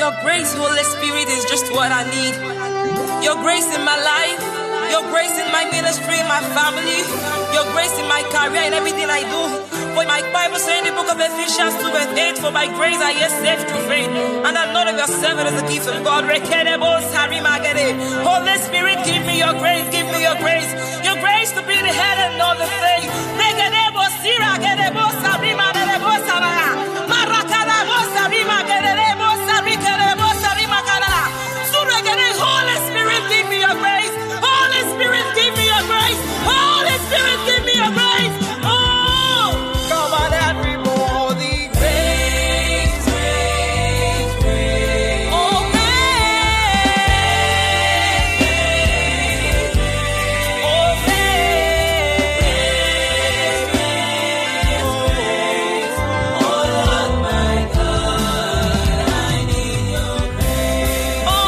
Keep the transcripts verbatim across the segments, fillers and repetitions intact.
Your grace, Holy Spirit, is just what I need. Your grace in my life, your grace in my ministry, in my family, your grace in my career, in everything I do. For my Bible says in the book of Ephesians two verse eight, for by grace I am saved through faith, and I know that your servant is the gift of God. Holy Spirit, give me your grace, give me your grace, your grace to be the head and not the tail. Holy Spirit, give me your grace. Holy Spirit, give me your grace. Holy Spirit, give me your grace. Oh, come on, everybody. Grace, grace, grace. Oh, grace. Oh, grace. Oh, Lord, my God, I need your grace. Oh,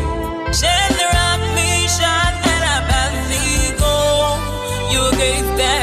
That